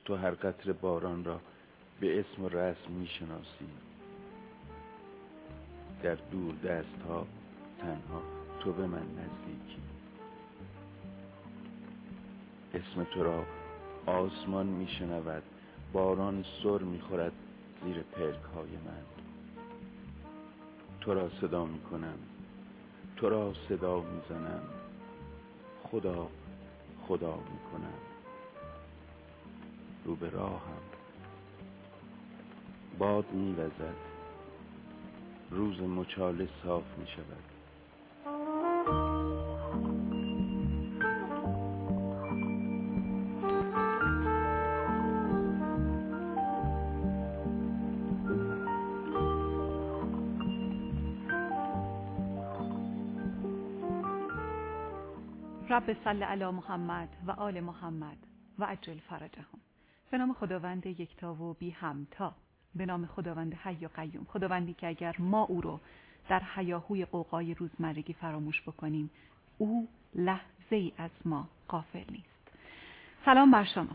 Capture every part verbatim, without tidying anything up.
تو هر قطره باران را به اسم و رسم میشناسی. در دور دست ها تنها تو به من نزدیکی. اسم تو را آسمان میشنود، باران سر میخورد زیر پلک های من. تو را صدا میکنم، تو را صدا میزنم، خدا خدا میکنم. رو به راهم باد میوزد، روز مچاله صاف میشود. رب صل علی محمد و آل محمد و عجل فرجهم. به نام خداوند یکتا و بی همتا، به نام خداوند حی و قیوم، خداوندی که اگر ما او رو در هیاهوی قوقای روزمرگی فراموش بکنیم، او لحظه ای از ما غافل نیست. سلام بر شما.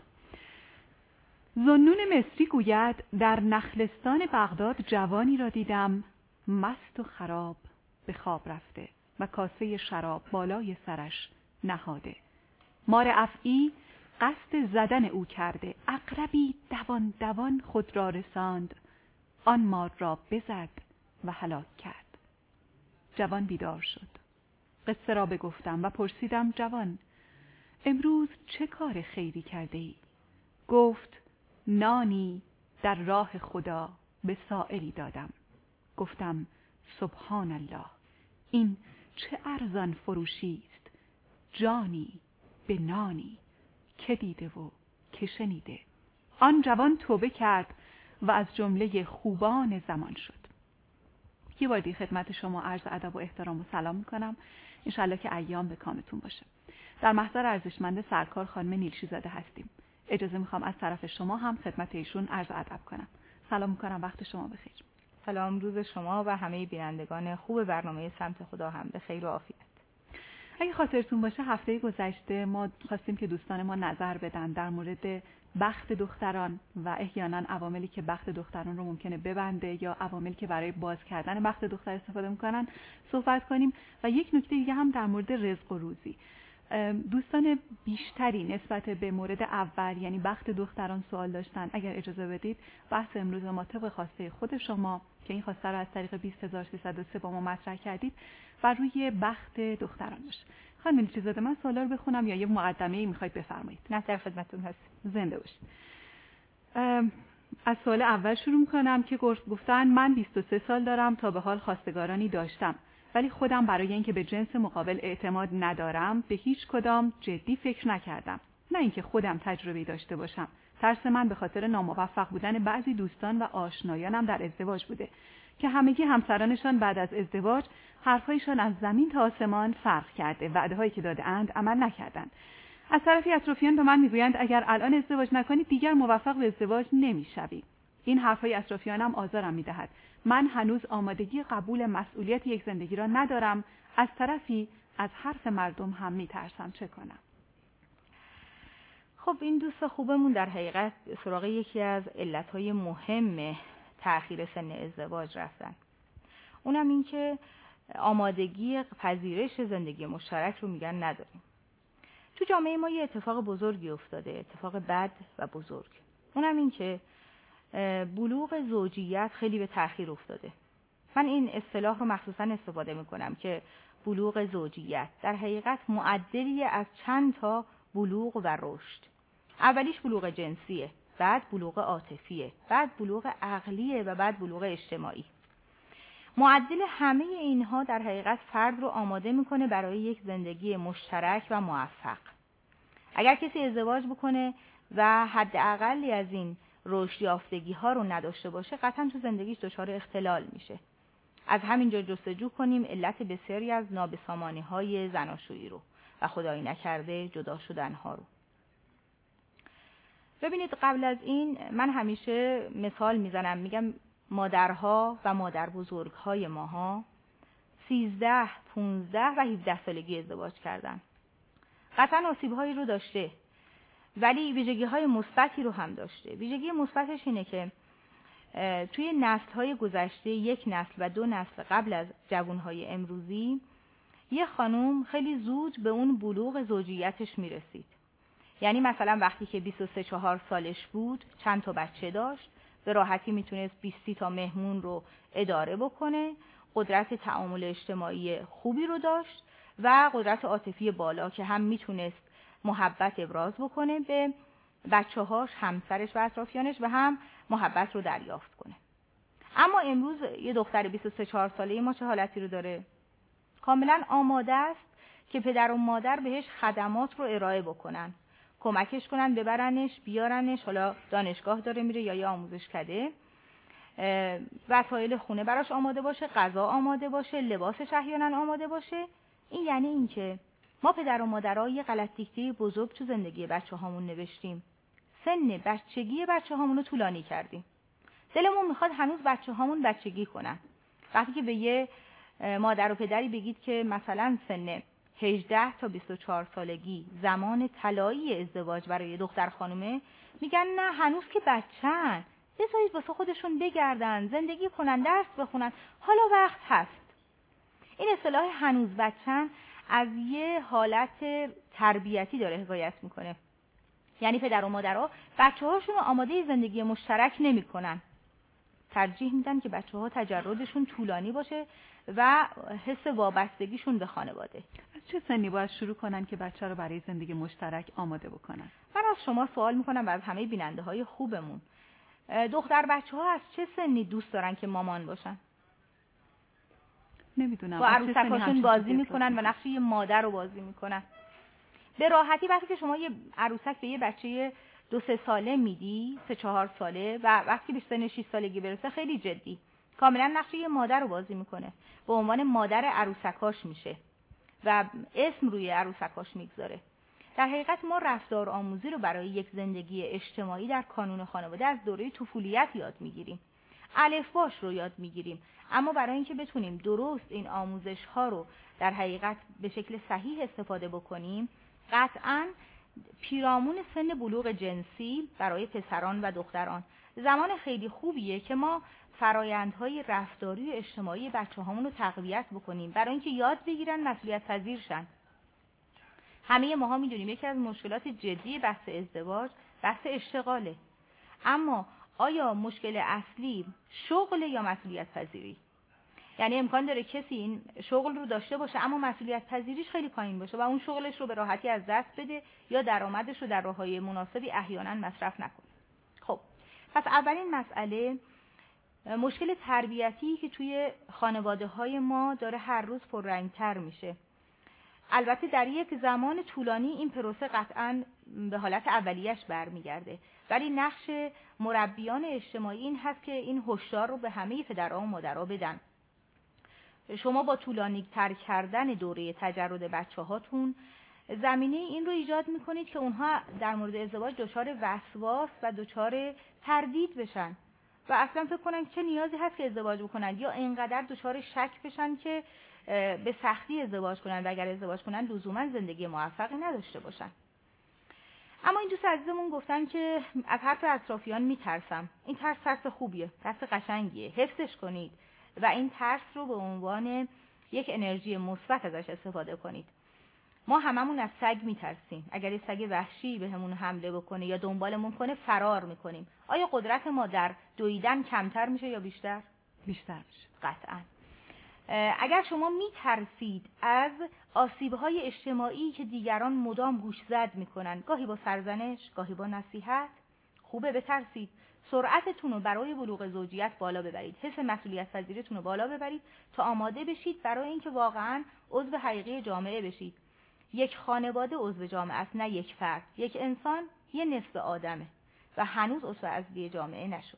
ذوالنون مصری گوید در نخلستان بغداد جوانی را دیدم مست و خراب به خواب رفته و کاسه شراب بالای سرش نهاده. مار افعی قصد زدن او کرده، عقربی دوان دوان خود را رساند، آن مار را بزد و هلاک کرد. جوان بیدار شد. قصه را بگفتم و پرسیدم جوان امروز چه کار خیری کرده ای؟ گفت نانی در راه خدا به سائلی دادم. گفتم سبحان الله، این چه ارزان فروشی است، جانی به نانی، که دیده و که شنیده. آن جوان توبه کرد و از جمله خوبان زمان شد. یه بار دیگه خدمت شما عرض ادب و احترام و سلام میکنم. انشالله که ایام به کامتون باشه. در محضر ارزشمند سرکار خانم نیلشی زاده هستیم. اجازه میخوام از طرف شما هم خدمت ایشون عرض ادب کنم. سلام میکنم، وقت شما بخیر. سلام، روز شما و همه بینندگان خوب برنامه سمت خدا هم به خیر و عافیت. اگه خاطرتون باشه هفته گذشته ما خواستیم که دوستان ما نظر بدن در مورد بخت دختران و احیانا عواملی که بخت دختران رو ممکنه ببنده یا عواملی که برای باز کردن بخت دختر استفاده میکنن صحبت کنیم و یک نکته دیگه هم در مورد رزق و روزی. دوستان بیشتری نسبت به مورد اول یعنی بخت دختران سوال داشتن. اگر اجازه بدید بحث امروز ما طبق خواسته خود شما که این خواسته رو از طریق بیست هزار و سیصد و سه با ما مطرح کردید و روی بخت دختران باشه. خانم نیلشی زاده من سوالا رو بخونم یا یه مقدمه‌ای میخواید بفرمایید؟ نه، در خدمتتون هستم. زنده باشید. از سوال اول شروع میکنم که گفتن من بیست و سه سال دارم، تا به حال خواستگارانی داشتم ولی خودم برای اینکه به جنس مقابل اعتماد ندارم به هیچ کدام جدی فکر نکردم. نه اینکه خودم تجربه داشته باشم. ترس من به خاطر ناموفق بودن بعضی دوستان و آشنایانم در ازدواج بوده که همگی همسرانشان بعد از ازدواج حرفایشان از زمین تا آسمان فرق کرده، وعده هایی که داده اند عمل نکردند. از طرفی اطرافیان به من میگویند اگر الان ازدواج نکنید دیگر موفق به ازدواج نمیشوی. این حرفای اطرافیانم آزارم میدهد. من هنوز آمادگی قبول مسئولیت یک زندگی را ندارم. از طرفی از حرف مردم هم میترسم. چه کنم؟ خب این دوست خوبمون در حقیقت سراغ یکی از علتهای مهم تأخیر سن ازدواج رفتن. اونم این که آمادگی پذیرش زندگی مشترک رو میگن نداریم. تو جامعه ما یه اتفاق بزرگی افتاده، اتفاق بد و بزرگ. اونم این که بلوغ زوجیت خیلی به تأخیر افتاده. من این اصطلاح رو مخصوصا استفاده میکنم که بلوغ زوجیت در حقیقت معدلی از چند تا بلوغ و رشد. اولیش بلوغ جنسیه، بعد بلوغ عاطفیه، بعد بلوغ عقلیه و بعد بلوغ اجتماعی. معدل همه اینها در حقیقت فرد رو آماده میکنه برای یک زندگی مشترک و موفق. اگر کسی ازدواج بکنه و حداقلی از این رشد یافتگی ها رو نداشته باشه قطعا تو زندگیش دچار اختلال میشه. از همینجا جستجو کنیم علت بسیاری از نابسامانی های زناشویی رو و خدایی نکرده جدا شدن ها رو. ببینید قبل از این من همیشه مثال میزنم، میگم مادرها و مادر بزرگهای ماها سیزده، پونزده و هفده سالگی ازدواج کردن. قطعا آسیبهایی رو داشته ولی ویژگی‌های مثبتی رو هم داشته. ویژگی مثبتش اینه که توی نسل‌های گذشته، یک نسل و دو نسل قبل از جوان‌های امروزی، یه خانوم خیلی زود به اون بلوغ زوجیتش میرسید. یعنی مثلا وقتی که بیست و سه چهار سالش بود، چند تا بچه داشت، به راحتی میتونست بیست تا مهمون رو اداره بکنه، قدرت تعامل اجتماعی خوبی رو داشت و قدرت عاطفی بالا که هم میتونست محبت ابراز بکنه به بچه‌هاش، همسرش و اطرافیانش و هم محبت رو دریافت کنه. اما امروز یه دختر بیست و سه چهار ساله‌ای ما چه حالتی رو داره؟ کاملا آماده است که پدر و مادر بهش خدمات رو ارائه بکنن، کمکش کنن، ببرنش، بیارنش، حالا دانشگاه داره میره یا یه آموزشکده، وسایل خونه براش آماده باشه، غذا آماده باشه، لباسش احیانا آماده باشه. این یعنی این که ما پدر و مادرها یه غلط دیکته بزرگ تو زندگی بچه هامون نوشتیم. سن بچگی بچه هامون رو طولانی کردیم. دلمون میخواد هنوز بچه هامون بچگی کنن. وقتی که به یه مادر و پدری بگید که مثلا سن هجده تا بیست و چهار سالگی زمان طلایی ازدواج برای دختر خانومه، میگن نه هنوز که بچه‌ن، بذارید واسه خودشون بگردن، زندگی کنن، درس بخونن، حالا وقت هست. این اصطلاح هنوز بچه‌ن از یه حالت تربیتی داره حکایت میکنه. یعنی پدر و مادرها بچه‌هاشون رو آماده زندگی مشترک نمی‌کنن. ترجیح میدن که بچه‌ها تجردشون طولانی باشه و حس وابستگیشون به خانواده. از چه سنی باید شروع کنن که بچه رو برای زندگی مشترک آماده بکنن؟ من از شما سوال میکنم و از همه بیننده‌های خوبمون، دختر بچه‌ها از چه سنی دوست دارن که مامان باشن؟ نمیدونم. با عروسکاشون بازی میکنن و نقش یه مادر رو بازی میکنن. به راحتی وقتی که شما یه عروسک به یه بچه دو سه ساله میدی، سه چهار ساله، و وقتی به سن شش سالگی برسه خیلی جدی کاملا نقش یه مادر رو بازی میکنه، به عنوان مادر عروسکاش میشه و اسم روی عروسکاش میگذاره. در حقیقت ما رفتار آموزی رو برای یک زندگی اجتماعی در کانون خانواده از دوره طفولیت یاد میگیریم. الفباش رو یاد میگیریم، اما برای اینکه بتونیم درست این آموزش ها رو در حقیقت به شکل صحیح استفاده بکنیم، قطعاً پیرامون سن بلوغ جنسی برای پسران و دختران زمان خیلی خوبیه که ما فرایندهای رفتاری و اجتماعی بچه‌هامون رو تقویت بکنیم، برای اینکه یاد بگیرن مسئولیت پذیر شن. همه ماها میدونیم یکی از مشکلات جدی بحث ازدواج بحث اشتغاله، اما آیا مشکل اصلی شغل یا مسئولیت پذیری؟ یعنی امکان داره کسی این شغل رو داشته باشه اما مسئولیت پذیریش خیلی پایین باشه و اون شغلش رو به راحتی از دست بده یا درآمدش رو در راههای مناسبی احیانا مصرف نکنه. خب پس اولین مسئله مشکل تربیتی که توی خانواده های ما داره هر روز پررنگتر میشه. البته در یک زمان طولانی این پروسه قطعاً به حالت اولیش برمیگرده، ولی نقش مربیان اجتماعی این هست که این هشدار رو به همه پدرها و مادرها بدن. شما با طولانی تر کردن دوره تجرد بچه هاتون زمینه این رو ایجاد میکنید که اونها در مورد ازدواج دچار وسواس و دچار تردید بشن و اصلا فکر کنن چه نیازی هست که ازدواج بکنن، یا اینقدر دچار شک بشن که به سختی ازدواج کنن و اگر ازدواج کنن لزوما زندگی موفقی نداشته باشن. اما این دوست عزیزمون گفتن که از حرف اطرافیان میترسم. این ترس ترس خوبیه، ترس قشنگیه، حفظش کنید و این ترس رو به عنوان یک انرژی مثبت ازش استفاده کنید. ما هممون از سگ میترسیم. اگر یه سگ وحشی بهمون حمله بکنه یا دنبالمون کنه فرار میکنیم. آیا قدرت ما در دویدن کمتر میشه یا بیشتر؟ بیشتر میشه. قطعاً. اگر شما میترسید از آسیب‌های اجتماعی که دیگران مدام گوشزد میکنن، گاهی با سرزنش، گاهی با نصیحت، خوبه بترسید. سرعتتون رو برای بلوغ زوجیت بالا ببرید، حس مسئولیت پذیریتون رو بالا ببرید تا آماده بشید برای اینکه واقعاً عضو حقیقی جامعه بشید. یک خانواده عضو جامعه است، نه یک فرد. یک انسان یه نصف آدمه و هنوز عضو اصلی جامعه نشده.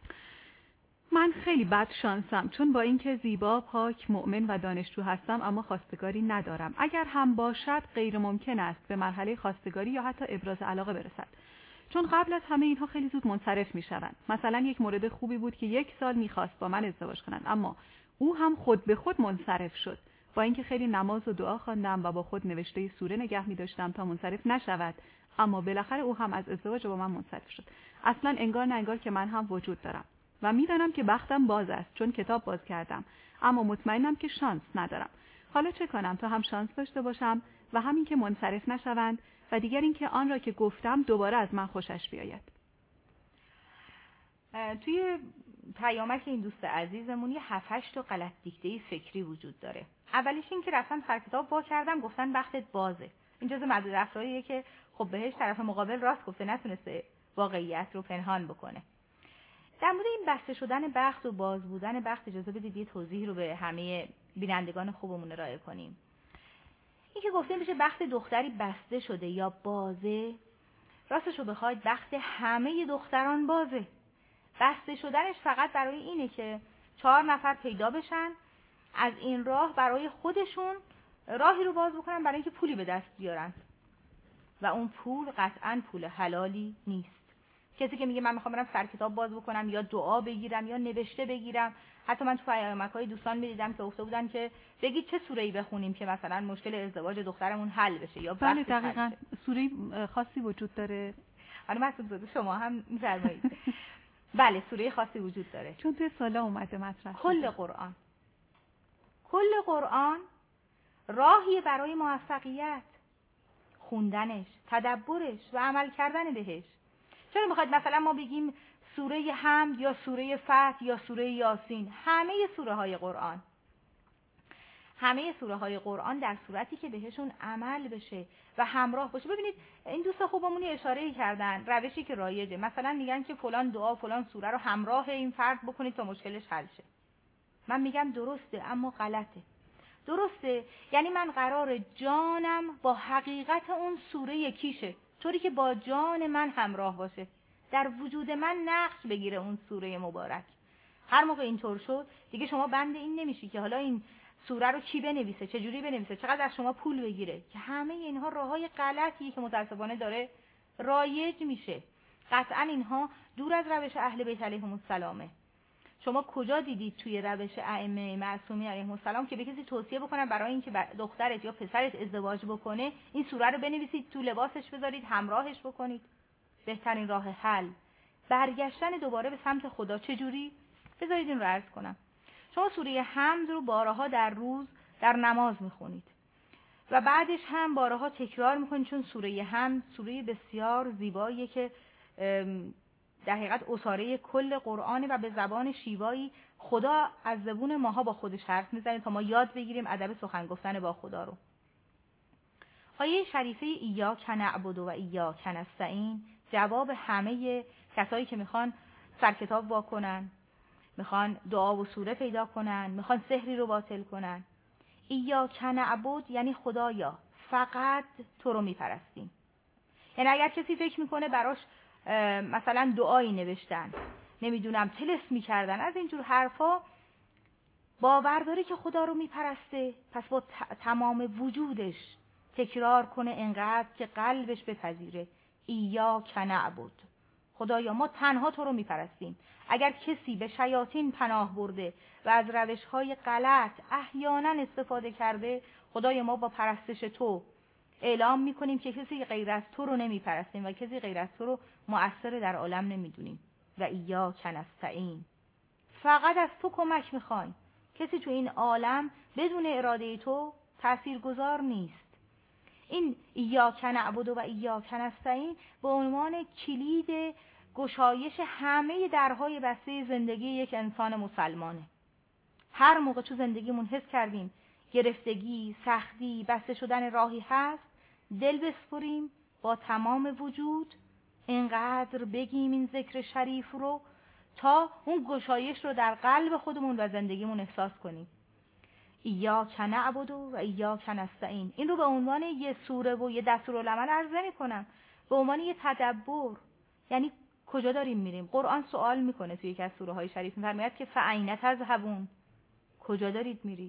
من خیلی بد شانسم، چون با اینکه زیبا، پاک، مؤمن و دانشجو هستم اما خواستگاری ندارم. اگر هم باشد غیر ممکن است به مرحله خواستگاری یا حتی ابراز علاقه برسد، چون قبل از همه اینها خیلی زود منصرف میشوند. مثلا یک مورد خوبی بود که یک سال میخواست با من ازدواج کنند، اما او هم خود به خود منصرف شد. با اینکه خیلی نماز و دعا خواندم و با خود نوشته سوره نگه می‌داشتم تا منصرف نشود، اما بالاخره او هم از ازدواج با من منصرف شد. اصلا انگار نه انگار که من هم وجود دارم و میدانم که بختم باز است چون کتاب باز کردم، اما مطمئنم که شانس ندارم. حالا چه کنم تا هم شانس داشته باشم و همین که منصرف نشوند و دیگر این که آن را که گفتم دوباره از من خوشش بیاید. توی پیامک این دوست عزیزمون یه هفت هشت تا غلط دیکته فکری وجود داره. اولیش این که رفتم سر کتاب وا کردم گفتن بختت بازه. این جزء معدود افرادیه که خب بهش طرف مقابل راست گفته، نتونسته واقعیت رو پنهان بکنه. در مورد این بسته شدن بخت و باز بودن بخت اجازه بدید یه توضیح رو به همه بینندگان خوبمون ارائه کنیم. این که گفته میشه بخت دختری بسته شده یا بازه، راستش رو بخواید بخت همه دختران بازه. بسته شدنش فقط برای اینه که چهار نفر پیدا بشن، از این راه برای خودشون راهی رو باز بکنن برای اینکه پولی به دست بیارن و اون پول قطعاً پول حلالی نیست. کسی که میگه من میخوام برم سر کتاب باز بکنم یا دعا بگیرم یا نوشته بگیرم، حتی من تو پیامک‌های دوستان می‌دیدم که گفته بودن که بگید چه سوره‌ای بخونیم که مثلا مشکل ازدواج دخترمون حل بشه یا بله دقیقاً سوره خاصی وجود داره. خانم مسعود شما هم می‌فرمایید. بله سوره خاصی وجود داره چون توی سالا اومده مطرح کل قرآن کل قرآن راهی برای موفقیت، خوندنش، تدبرش و عمل کردن بهش. چرا میخواید مثلا ما بگیم سوره حمد یا سوره فتح یا سوره یاسین؟ همه سوره های قرآن همه سوره های قرآن در صورتی که بهشون عمل بشه و همراه باشه. ببینید این دوست خوبمون اشاره کردن روشی که رایجه، مثلا میگن که فلان دعا فلان سوره رو همراه این فرد بکنید تا مشکلش حل شه. من میگم درسته اما غلطه. درسته یعنی من قرار جانم با حقیقت اون سوره یکیشه، طوری که با جان من همراه باشه، در وجود من نقش بگیره اون سوره مبارک. هر موقع اینطور شد دیگه شما بند این نمیشی که حالا این سوره رو کی بنویسه، چه جوری بنویسه، چقدر از شما پول بگیره، که همه اینها راههای غلطیه که متأسفانه داره رایج میشه. قطعا اینها دور از روش اهل بیت علیهم السلامه. شما کجا دیدید توی روش ائمه معصومین علیهم السلام که به کسی توصیه بکنن برای اینکه دخترت یا پسرت ازدواج بکنه این سوره رو بنویسید تو لباسش بذارید همراهش بکنید؟ بهترین راه حل برگشتن دوباره به سمت خدا. چجوری؟ بذارید این رو عرض کنم. شما سوره حمد رو بارها در روز در نماز میخونید و بعدش هم بارها تکرار میکنید، چون سوره حمد سوره بسیار زیباییه که در حقیقت اساره کل قرآنه و به زبان شیوایی خدا از زبون ماها با خودش حرف میزنه تا ما یاد بگیریم ادب سخن گفتن با خدا رو. آیه شریفه ایاک نعبد و ایاک نستعین جواب همه کسایی که میخوان سر کتاب وا کنن، میخوان دعا و سوره پیدا کنن، میخوان سحری رو باطل کنن. ایاک نعبد یعنی خدایا فقط تو رو میپرستیم. یعنی اگر کسی فکر میکنه براش مثلا دعایی نوشتن، نمیدونم طلسم میکردن، از اینجور حرفا، باور داره که خدا رو میپرسته، پس با تمام وجودش تکرار کنه انقدر که قلبش بپذیره ایاک نعبد، خدایا ما تنها تو رو میپرستیم. اگر کسی به شیاطین پناه برده و از روش‌های غلط احیانا استفاده کرده، خدایا ما با پرستش تو اعلام میکنیم که کسی غیر از تو رو نمیپرستیم و کسی غیر از تو رو مؤثر در عالم نمیدونیم. و ایاک نستعین، فقط از تو کمک میخوایم. کسی تو این عالم بدون اراده تو تاثیرگذار نیست. این ایاک نعبد و ایاک نستعین به عنوان کلید گشایش همه درهای بسته زندگی یک انسان مسلمانه. هر موقع تو زندگیمون حس کردیم گرفتگی، سختی، بسته شدن راهی هست، دل بسپریم با تمام وجود، اینقدر بگیم این ذکر شریف رو تا اون گشایش رو در قلب خودمون و زندگیمون احساس کنیم. ایاک نعبد و ایاک نستعین، این رو به عنوان یه سوره و یه دستورالعمل عرض نمی‌کنم، به عنوان یه تدبر. یعنی کجا داریم میریم؟ قرآن سوال میکنه توی یکی از سوره های شریف، می‌فرماید که فأین تذهبون، کجا دارید میرید؟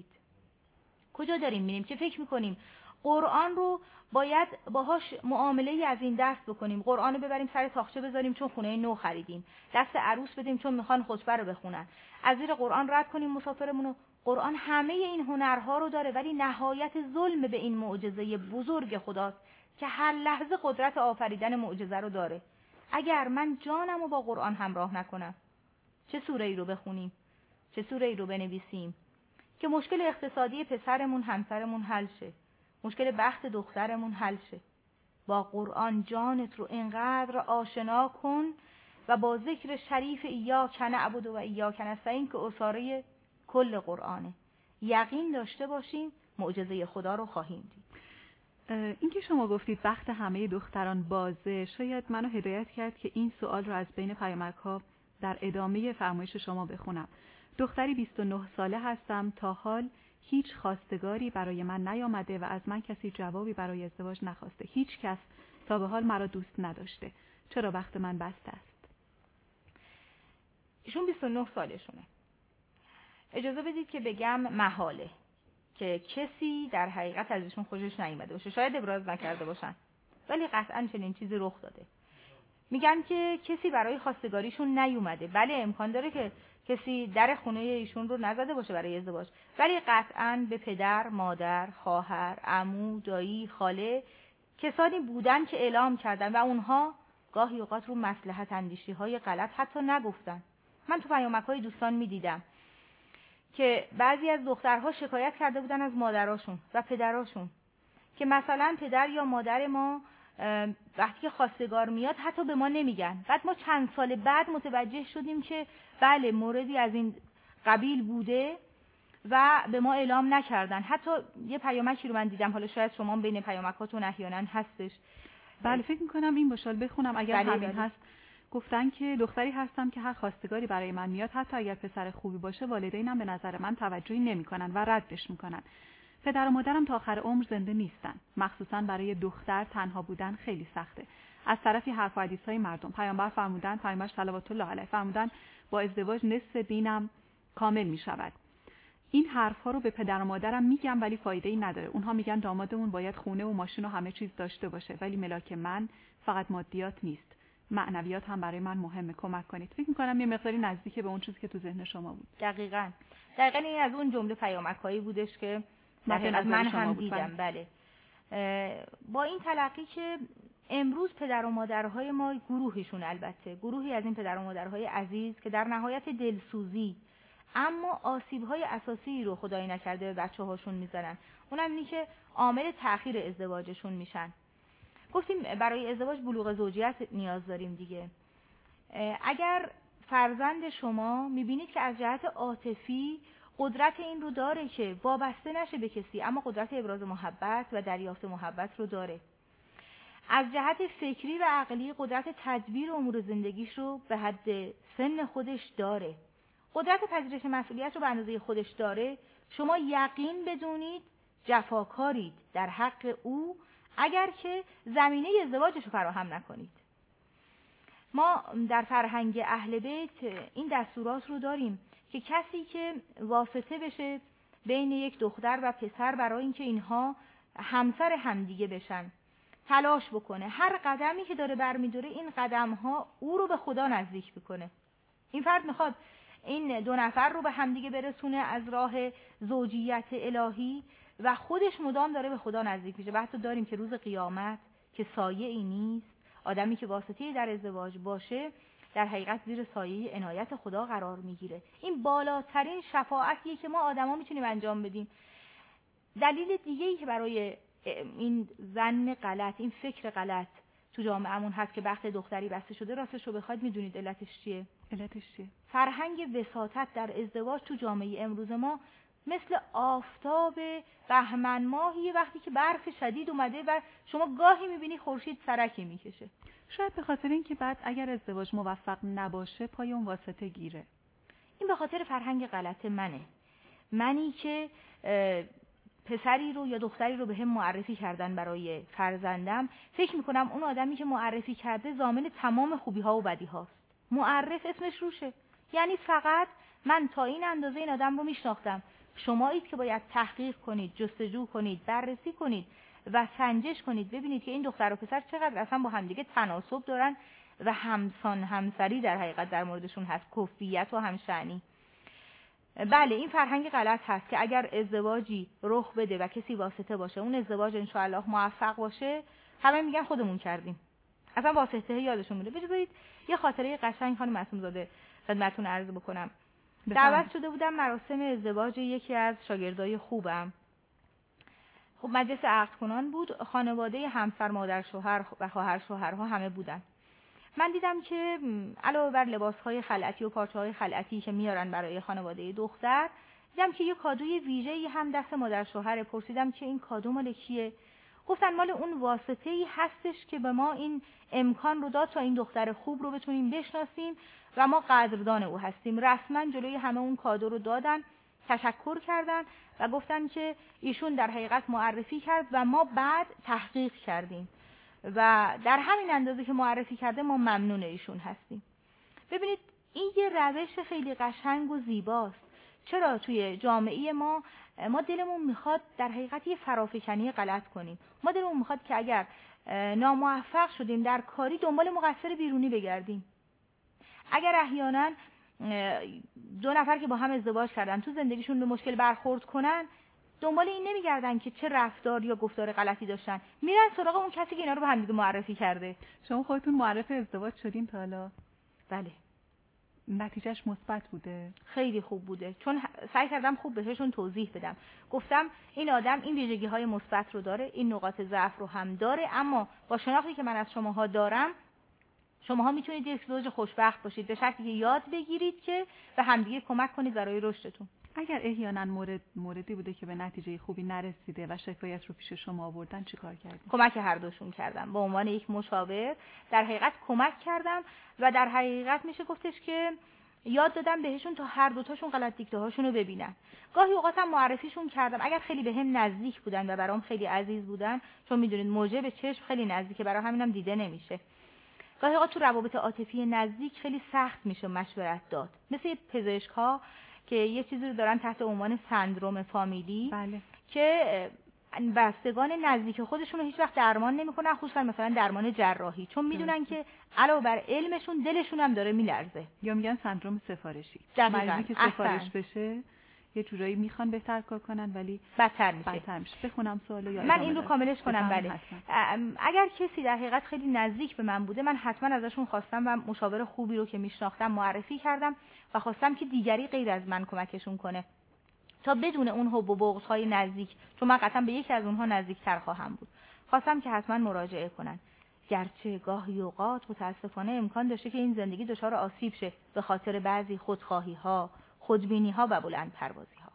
کجا داریم میریم که فکر میکنیم قرآن رو باید باهاش معامله از این دست بکنیم، قرآن رو ببریم سر تاخچه بذاریم چون خونه نو خریدیم، دست عروس بدیم چون میخوان خطبه رو بخونن، از زیر قرآن رد کنیم مسافرمونو. قرآن همه این هنرها رو داره، ولی نهایت ظلم به این معجزه بزرگ خداست که هر لحظه قدرت آفریدن معجزه رو داره. اگر من جانم رو با قرآن همراه نکنم، چه سوره ای رو بخونیم، چه سوره ای رو بنویسیم که مشکل اقتصادی پسرمون، همسرمون حل شه، مشکل بخت دخترمون حل شه. با قرآن جانت رو اینقدر آشنا کن و با ذکر شریف ایاک نعبد و ایاک نستعین که اساره کل قرآنه، یقین داشته باشیم معجزه خدا رو خواهیم دید. این که شما گفتید بخت همه دختران بازه، شاید منو هدایت کرد که این سوال رو از بین پیامک‌ها در ادامه فرمایش شما بخونم. دختری بیست و نه ساله هستم، تا حال هیچ خواستگاری برای من نیامده و از من کسی جوابی برای ازدواج نخواسته. هیچ کس تا به حال مرا دوست نداشته. چرا بخت من بسته است؟ ایشون بیست و نه سالشونه. اجازه بدید که بگم محاله که کسی در حقیقت از ایشون خوشش نیامده باشه. شاید ابراز نکرده باشن، ولی قطعاً چنین چیزی رخ داده. میگن که کسی برای خواستگاریشون نیومده. بله، امکان داره که کسی در خونه ایشون رو نزده باشه برای ازدواج، ولی قطعاً به پدر، مادر، خواهر، عمو، دایی، خاله کسانی بودن که اعلام کردن و اونها گاهی اوقات رو مصلحت اندیشی های غلط حتی نگفتن. من تو پیامک‌های دوستان میدیدم که بعضی از دخترها شکایت کرده بودن از مادراشون و پدراشون که مثلا پدر یا مادر ما وقتی که خواستگار میاد حتی به ما نمیگن. بعد ما چند سال بعد متوجه شدیم که بله موردی از این قبیل بوده و به ما اعلام نکردن. حتی یه پیامکی رو من دیدم، حالا شاید شما بین پیامکاتون احیانا هستش. بله فکر میکنم این باشال بخونم اگر بله همین بله. هست. گفتن که دختری هستم که هر خواستگاری برای من میاد حتی اگر پسر خوبی باشه والدینم به نظر من توجهی نمیکنن و ردش میکنن. پدر و مادرم تا آخر عمر زنده نیستن. مخصوصا برای دختر تنها بودن خیلی سخته. از طرفی حرف و حدیث‌های مردم، پیامبر فرمودن، پیامبر صلوات الله علیه فرمودن با ازدواج نصف دینم کامل میشود. این حرف‌ها رو به پدر و مادرم میگم ولی فایده‌ای نداره. اونها میگن دامادمون باید خونه و ماشین و همه چیز داشته باشه، ولی ملاک من فقط مادیات نیست. معنویات هم برای من مهمه. کمک کنید. فکر می‌کنم یه مقداری نزدیک به اون چیزی که تو ذهن شما بود. دقیقاً. دقیقاً این از اون جمله پیامک‌هایی بودش که در من هم دیدم. بله. با این تلقی که امروز پدر و مادرهای ما گروهشون، البته گروهی از این پدر و مادرهای عزیز که در نهایت دلسوزی اما آسیب‌های اساسی رو خدای نکرده به بچه‌هاشون میزنن، اونم اینی که عامل تأخیر ازدواجشون میشن. گفتیم برای ازدواج بلوغ زوجیت نیاز داریم دیگه. اگر فرزند شما میبینید که از جهت عاطفی قدرت این رو داره که وابسته نشه به کسی، اما قدرت ابراز محبت و دریافت محبت رو داره، از جهت فکری و عقلی قدرت تدبیر امور زندگیش رو به حد سن خودش داره، قدرت پذیرش مسئولیت رو به اندازه خودش داره، شما یقین بدونید جفاکارید در حق او اگر که زمینه ازدواجش رو فراهم نکنید. ما در فرهنگ اهل بیت این دستورات رو داریم که کسی که واسطه بشه بین یک دختر و پسر برای اینکه اینها همسر همدیگه بشن تلاش بکنه، هر قدمی که داره برمی‌داره این قدم‌ها او رو به خدا نزدیک میکنه. این فرد میخواد این دو نفر رو به همدیگه برسونه از راه زوجیت الهی و خودش مدام داره به خدا نزدیک میشه. حتی داریم که روز قیامت که سایه ای نیست، آدمی که واسطه در ازدواج باشه در حقیقت زیر سایه عنایت خدا قرار میگیره. این بالاترین شفاعتیه که ما آدما میتونیم انجام بدیم. دلیل دیگه‌ای که برای این ظن غلط، این فکر غلط تو جامعهمون هست که بخت دختری بسته شده، راستش رو بخواید میدونید علتش چیه؟ علتش چیه؟ فرهنگ وساطت در ازدواج تو جامعه امروز ما مثل آفتاب بهمن ماهی وقتی که برف شدید اومده و شما گاهی میبینی خورشید سرکی میکشه. شاید به خاطر اینکه بعد اگر ازدواج موفق نباشه پای اون واسطه گیره. این به خاطر فرهنگ غلط منه. منی که پسری رو یا دختری رو به هم معرفی کردن برای فرزندم، فکر میکنم اون آدمی که معرفی کرده ضامن تمام خوبی ها و بدی هاست. معرف اسمش روشه، یعنی فقط من تا این اندازه این آدم رو میشناختم. شمایید که باید تحقیق کنید، جستجو کنید، بررسی کنید و سنجش کنید ببینید که این دختر و پسر چقدر اصلا با همدیگه تناسب دارن و همسان همسری در حقیقت در موردشون هست، کفیت و همشأنی. بله این فرهنگ غلط هست که اگر ازدواجی رخ بده و کسی واسطه باشه، اون ازدواج انشاءالله موفق باشه، همه میگن خودمون کردیم، اصلا واسطه یادشون میره. بذارید یه خاطره قشنگ خانم معصوم زاده خدمتتون عرض بکنم. دعوت شده بودم مراسم ازدواج یکی از شاگردای خوبم. خب مجلس عقد کنان بود، خانواده همسر، مادر، شوهر و خواهر شوهرها همه بودن. من دیدم که علاوه بر لباس‌های خلعتی و پارچه‌های خلعتی که میارن برای خانواده دختر، دیدم که یه کادوی ویژه‌ای هم دست مادر شوهر. پرسیدم که این کادو مال کیه؟ گفتن مال اون واسطه‌ای هستش که به ما این امکان رو داد تا این دختر خوب رو بتونیم بشناسیم و ما قدردان او هستیم. رسما جلوی همه اون کادو رو دادن، تشکر کردن و گفتن که ایشون در حقیقت معرفی کرد و ما بعد تحقیق کردیم و در همین اندازه که معرفی کرده ما ممنون ایشون هستیم. ببینید این یه روش خیلی قشنگ و زیباست. چرا توی جامعه ما ما دلمون میخواد در حقیقت یه فرافکنی غلط کنیم. ما دلمون میخواد که اگر ناموفق شدیم در کاری دنبال مقصر بیرونی بگردیم. اگر احیانا دو نفر که با هم ازدواج کردن تو زندگیشون به مشکل برخورد کنن، دنبال این نمیگردن که چه رفتار یا گفتار غلطی داشتن، میرن سراغ اون کسی که اینا رو به هم دیگه معرفی کرده. شما خودتون معرف ازدواج شدین تا حالا؟ بله. نتیجهش مثبت بوده؟ خیلی خوب بوده، چون سعی کردم خوب بهشون توضیح بدم. گفتم این آدم این ویژگی‌های مثبت رو داره، این نقاط ضعف رو هم داره، اما با شناختی که من از شماها دارم شماها میتونید یک زوج خوشبخت باشید، به شرطی که یاد بگیرید که به همدیگه کمک کنید برای رشدتون. اگر احیانا مورد موردی بوده که به نتیجه خوبی نرسیده و شکایت رو پیش شما آوردن چیکار کردید؟ کمک هر دوشون کردم. به عنوان یک مشاور در حقیقت کمک کردم و در حقیقت میشه گفتش که یاد دادم بهشون تا هر دوتاشون غلط دیکته هاشون رو ببینن. گاهی اوقاتم معرفیشون کردم اگر خیلی بهم نزدیک بودن و برام خیلی عزیز بودن، چون میدونید موجه به چشم خیلی نزدیکه، برای همینم دیده نمیشه. گاهی اوقات تو روابط عاطفی نزدیک خیلی سخت میشه مشورت داد. مثل پزشک‌ها که یه چیزی رو دارن تحت عنوان سندروم فامیلی، بله. که بستگان نزدیک خودشون رو هیچ وقت درمان نمیکنن، خصوصا مثلا درمان جراحی، چون میدونن که علاوه بر علمشون دلشون هم داره میلرزه. یا میگن سندروم سفارشی. دقیقاً. مریضی که سفارش بشه یه جورایی میخوان بهتر کار کنن ولی بدتر میشه. بدتر میشه. بخونم سوالو یا من این رو کاملش کنم. بله. اگر کسی در حقیقت خیلی نزدیک به من بوده، من حتما ازشون خواستم و مشاور خوبی رو که میشناختم معرفی کردم و خواستم که دیگری غیر از من کمکشون کنه تا بدون اون حب و بغض‌های نزدیک، چون من قطعا به یکی از اونها نزدیکتر خواهم بود، خواستم که حتما مراجعه کنن. گرچه گاهی اوقات متاسفانه امکان داشته که این زندگی دچار آسیب شه به خاطر بعضی خودخواهی‌ها، خودبینی‌ها و بلند پروازی‌ها.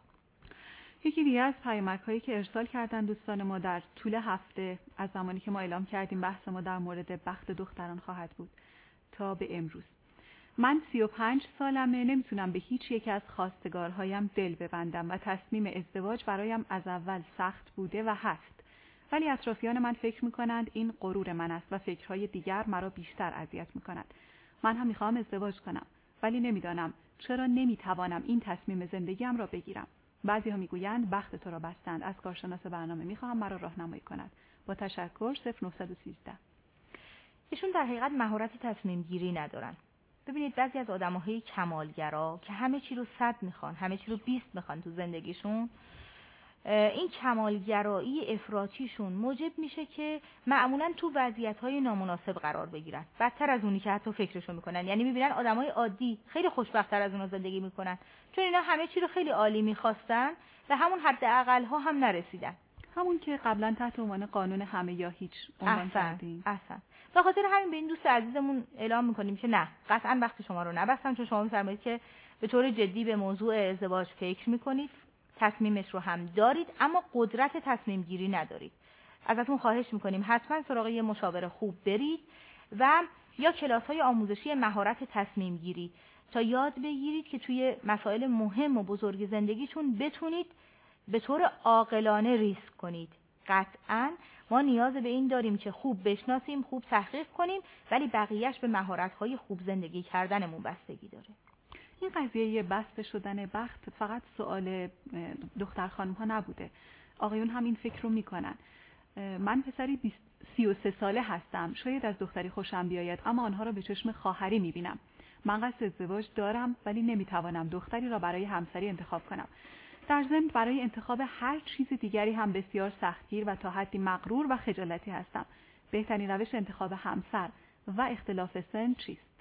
یکی دیگه از پیامک‌هایی که ارسال کردن دوستان ما در طول هفته از زمانی که ما اعلام کردیم بحث ما در مورد بخت دختران خواهد بود تا به امروز. من سی و پنج سالمه، نمیتونم به هیچ یک از خواستگارهایم دل ببندم و تصمیم ازدواج برایم از اول سخت بوده و هست. ولی اطرافیان من فکر میکنند این غرور من است و فکرهای دیگر مرا بیشتر اذیت میکنند. من هم میخوام ازدواج کنم ولی نمیدانم چرا نمیتوانم این تصمیم زندگیم را بگیرم. بعضی‌ها میگویند بخت تو را بستند. از کارشناس برنامه میخواهم مرا راهنمایی کند. با تشکر. صفر نه یک سه. ایشون در حقیقت مهارت تصمیم گیری ندارن. ببینید بعضی از آدم‌های کمالگرا که همه چی رو صد میخوان، همه چی رو بیست میخوان تو زندگیشون، این کمالگرایی افراطیشون موجب میشه که معمولاً تو وضعیت‌های نامناسب قرار بگیرن، بدتر از اونی که حتی فکرشو میکنن. یعنی میبینن آدمای عادی خیلی خوشبخت‌تر از اونا زندگی میکنن، چون اینا همه چی رو خیلی عالی میخواستن و همون حد اقل‌ها هم نرسیدن. همون که قبلا تحت عنوان قانون همه یا هیچ عنوان کردیم. احسن. به خاطر همین به این دوست عزیزمون اعلام میکنیم که نه، قطعاً وقت شما رو نبستم، چون شما می‌فرمایید که به طور جدی به موضوع ازدواج فکر میکنید، تصمیمش رو هم دارید اما قدرت تصمیم گیری ندارید. ازتون خواهش میکنیم حتما سراغ یه مشاور خوب برید و یا کلاس‌های آموزشی مهارت تصمیم گیری تا یاد بگیرید که توی مسائل مهم و بزرگ زندگیتون بتونید به طور عاقلانه ریسک کنید. قطعاً ما نیاز به این داریم که خوب بشناسیم، خوب تحقیق کنیم، ولی بقیهش به مهارت‌های خوب زندگی کردنمون بستگی داره. این قضیه بسته شدن بخت فقط سوال دختر خانم ها نبوده. آقایون هم این فکر رو میکنن. من پسری سی و سه ساله هستم، شاید از دختری خوشم بیاید اما آنها را به چشم خواهری میبینم. من قصد ازدواج دارم ولی نمیتوانم دختری را برای همسری انتخاب کنم. در ضمن برای انتخاب هر چیز دیگری هم بسیار سختگیر و تا حدی مغرور و خجالتی هستم. بهترین روش انتخاب همسر و اختلاف سن چیست؟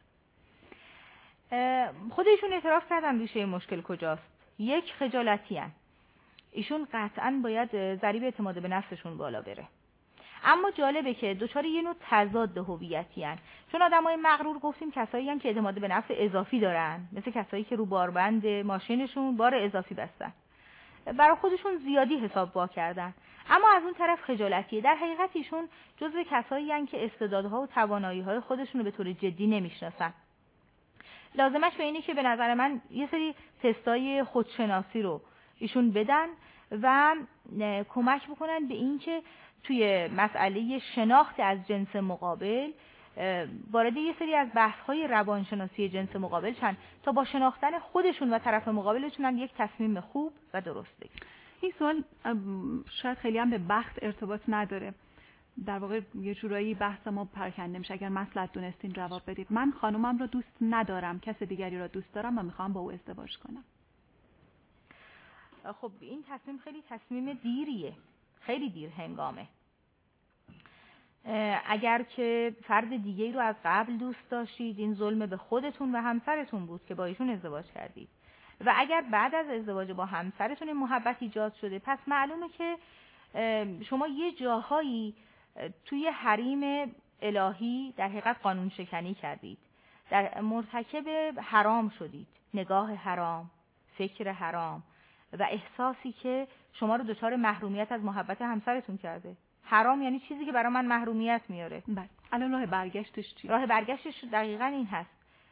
خودشون اعتراف کردن ریشه این مشکل کجاست. یک، خجالتی هن. ایشون قطعاً باید ضریب اعتماد به نفسشون بالا بره. اما جالبه که دوچار یه نوع تضاد هویتی هن. چون آدمای مغرور گفتیم کسایی هن که اعتماد به نفس اضافی دارن، مثل کسایی که رو باربند ماشینشون بار اضافی بستن، برای خودشون زیادی حساب وا کردن. اما از اون طرف خجالتیه. در حقیقت ایشون جزو کسایی هن که استعدادها و توانایی‌های خودشون رو به طور جدی نمیشناسن. لازمش به اینه که به نظر من یه سری تستای خودشناسی رو ایشون بدن و کمک بکنن به این که توی مسئله شناخت از جنس مقابل وارد یه سری از بحث‌های روانشناسی جنس مقابل شن تا با شناختن خودشون و طرف مقابل بتونن یک تصمیم خوب و درست بگیرن. این سوال شاید خیلی هم به بخت ارتباط نداره. در واقع یه جورایی بحث ما پراکنده میشه. اگر مصلحت دونستین جواب بدید. من خانومم رو دوست ندارم، کس دیگری رو دوست دارم و میخوام با او ازدواج کنم. خب این تصمیم خیلی تصمیم دیریه، خیلی دیر هنگامه. اگر که فرد دیگه‌ای رو از قبل دوست داشتید، این ظلم به خودتون و همسرتون بود که با ایشون ازدواج کردید. و اگر بعد از ازدواج با همسرتون این محبت ایجاد شده، پس معلومه که شما یه جاهایی توی حریم الهی در حقیقت قانون شکنی کردید، در مرتکب حرام شدید، نگاه حرام، فکر حرام و احساسی که شما رو دچار محرومیت از محبت همسرتون کرده. حرام یعنی چیزی که برای من محرومیت میاره. بله. الان راه برگشتش چیه؟ راه برگشتش دقیقاً این هست.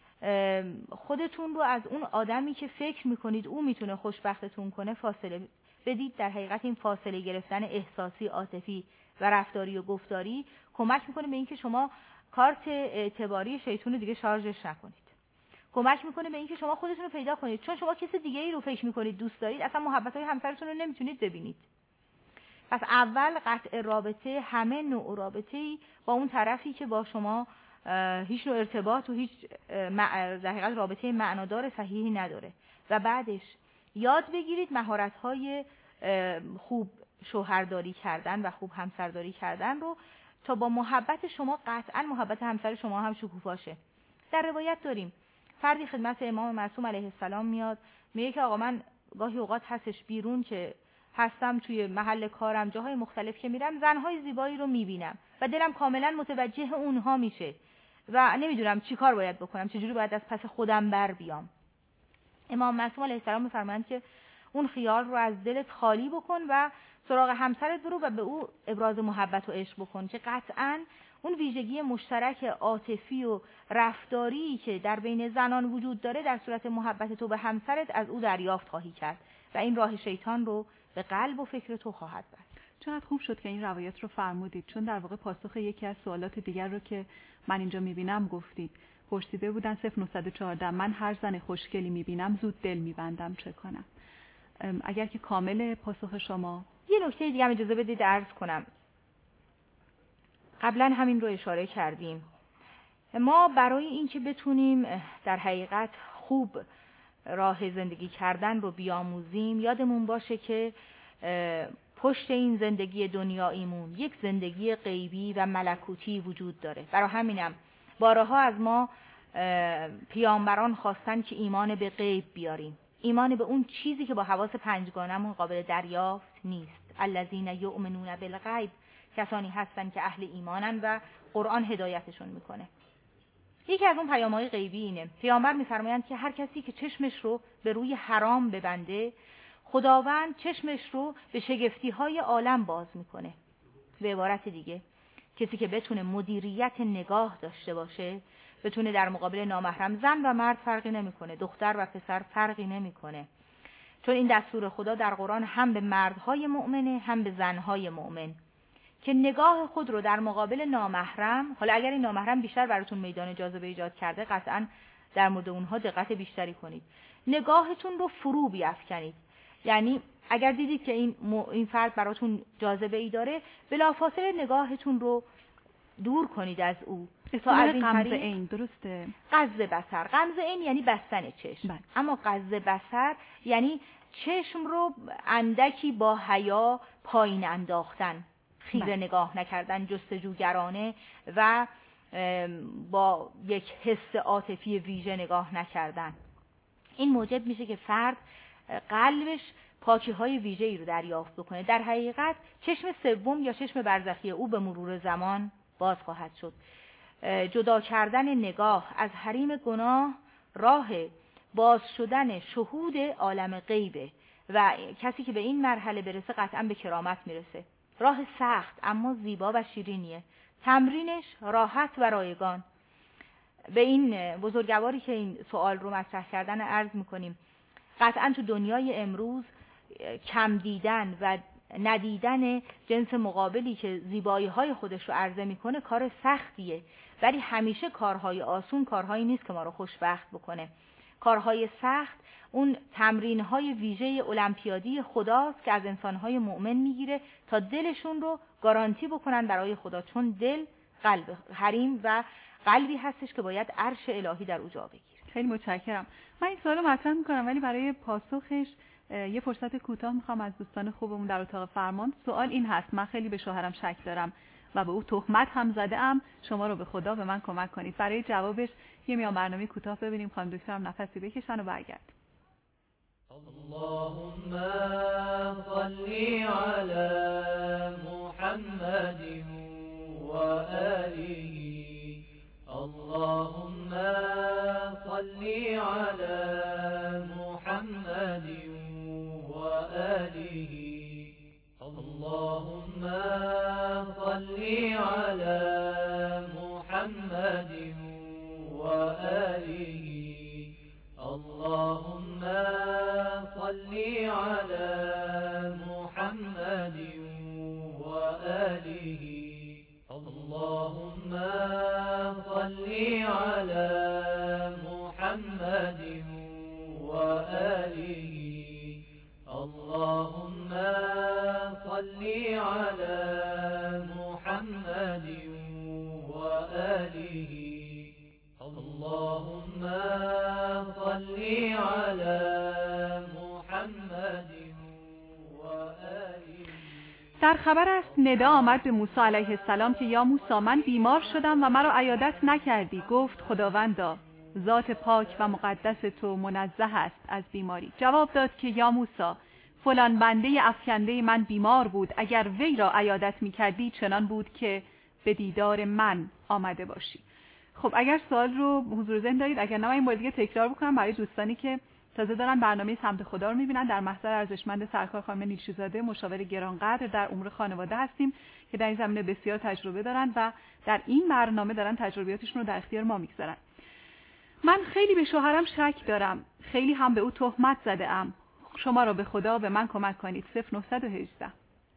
خودتون رو از اون آدمی که فکر میکنید او میتونه خوشبختتون کنه فاصله بدید. در حقیقت این فاصله گرفتن احساسی، عاطفی و رفتاری و گفتاری کمک میکنه به اینکه شما کارت اعتباری شیطون رو دیگه شارژش نکنید. کمک میکنه به اینکه شما خودتون رو پیدا کنید. چون شما کسی دیگه ای رو فکر میکنید دوست دارید، اصلا محبت‌های همسرتون رو نمیتونید ببینید. پس اول قطع رابطه، همه نوع رابطه‌ای با اون طرفی که با شما هیچ نوع ارتباط و هیچ در حقیقت رابطه معنادار صحیحی نداره. و بعدش یاد بگیرید مهارت‌های خوب شوهرداری کردن و خوب همسرداری کردن رو تا با محبت شما قطعا محبت همسر شما هم شکوفاشه. در روایت داریم فردی خدمت امام معصوم علیه السلام میاد، میگه که آقا من گاهی اوقات هستش بیرون که هستم توی محل کارم، جاهای مختلف که میرم، زنهای زیبایی رو میبینم و دلم کاملا متوجه اونها میشه و نمیدونم چی کار باید بکنم، چجوری باید از پس خودم بر بیام. امام معصوم علیه السلام میفرمایند که اون خیال رو از دلت خالی بکن و سراغ همسرت برو و به او ابراز محبت و عشق بکن که قطعاً اون ویژگی مشترک عاطفی و رفتاری که در بین زنان وجود داره در صورت محبت تو به همسرت از او دریافت خواهی کرد و این راه شیطان رو به قلب و فکر تو خواهد بست. چقدر خوب شد که این روایت رو فرمودید، چون در واقع پاسخ یکی از سوالات دیگر رو که من اینجا میبینم گفتید. پرسیده بودن صفر نه یک چهار من هر زن خوشگلی میبینم زود دل میبندم، چه کنم؟ اگر که کامل پاسخ شما. یه نکته دیگه هم اجازه بدید عرض کنم. قبلا همین رو اشاره کردیم. ما برای اینکه بتونیم در حقیقت خوب راه زندگی کردن رو بیاموزیم، یادمون باشه که پشت این زندگی دنیاییمون یک زندگی غیبی و ملکوتی وجود داره. برای همینم بارها از ما پیامبران خواستن که ایمان به غیب بیاریم، ایمان به اون چیزی که با حواس پنجگانمون قابل دریافت نیست. الذین یؤمنون بالغیب، کسانی هستن که اهل ایمانن و قرآن هدایتشون میکنه. یکی از اون پیام‌های غیبی اینه، پیامبر میفرمایند که هر کسی که چشمش رو به روی حرام ببنده، خداوند چشمش رو به شگفتی‌های عالم باز میکنه. به عبارت دیگه، کسی که بتونه مدیریت نگاه داشته باشه، بتونه در مقابل نامحرم، زن و مرد فرقی نمیکنه، دختر و پسر فرقی نمیکنه، چون این دستور خدا در قرآن هم به مردهای مؤمنه هم به زنهای مؤمن، که نگاه خود رو در مقابل نامحرم، حالا اگر این نامحرم بیشتر براتون میدان جاذبه ایجاد کرده، قطعاً در مورد اونها دقت بیشتری کنید، نگاهتون رو فرو بیافکنید. یعنی اگر دیدید که این م... این فرد براتون جاذبه ای داره، بلافاصله نگاهتون رو دور کنید از او. تا از این غمزه عین، درسته؟ غض بصر، غمزه عین یعنی بستن چشم. بله. اما غض بصر یعنی چشم رو اندکی با حیا پایین انداختن، خیره نگاه نکردن، جستجوگرانه و با یک حس عاطفی ویژه نگاه نکردن. این موجب میشه که فرد قلبش پاکی‌های ویژه‌ای رو دریافت بکنه. در حقیقت چشم سوم یا چشم برزخی او به مرور زمان باز خواهد شد. جدا کردن نگاه از حریم گناه راه باز شدن شهود عالم غیبه و کسی که به این مرحله برسه قطعا به کرامت میرسه. راه سخت اما زیبا و شیرینیه. تمرینش راحت و رایگان. به این بزرگواری که این سوال رو مطرح کردن عرض میکنیم قطعا تو دنیای امروز کم دیدن و ندیدن جنس مقابلی که زیبایی‌های خودش رو عرضه میکنه کار سختیه، ولی همیشه کارهای آسون کارهایی نیست که ما رو خوشبخت بکنه. کارهای سخت اون تمرین‌های ویژه المپیادی خداست که از انسان‌های مؤمن میگیره تا دلشون رو گارانتی بکنن برای خدا، چون دل قلب حریم و قلبی هستش که باید عرش الهی در او جا بگیره. خیلی متشکرم. من این سوالو مطرح میکنم ولی برای پاسخش یه فرصت کوتاه میخوام از دوستان خوبمون در اتاق فرمان. سوال این هست: من خیلی به شوهرم شک دارم و به او تهمت هم زده‌ام، شما رو به خدا به من کمک کنید. برای جوابش یه میان برنامه کوتاه ببینیم، خانم دکترم نفسی بکشن و برگردیم. اللهم صل على محمد و آله. اللهم صل على محمد و آله. اللهم صل على محمد و آله. اللهم صل على محمد و آله. اللهم صل على محمد و آله. اللهم صل على محمد و آله. اللهم صل على محمد و آله. در خبر است ندا آمد به موسی علیه السلام که یا موسی من بیمار شدم و مرا عیادت نکردی. گفت خداوندا ذات پاک و مقدس تو منزه است از بیماری. جواب داد که یا موسی فلان بنده افکنده من بیمار بود، اگر وی را عیادت میکردی چنان بود که به دیدار من آمده باشی. خب اگر سوال رو حضور ذهن دارید، اگر نه من این بار دیگه تکرار بکنم برای دوستانی که تازه دارن برنامه سمت خدا رو میبینن. در محضر ارزشمند سرکار خانم نیلشیزاده، مشاور گرانقدر در امور خانواده هستیم که در این زمینه بسیار تجربه دارن و در این برنامه دارن تجربیاتشون رو در اختیار ما میگذارن. من خیلی به شوهرم شک دارم، خیلی هم به او تهمت زده‌ام. شما رو به خدا به من کمک کنید. صفر نه یک هشت.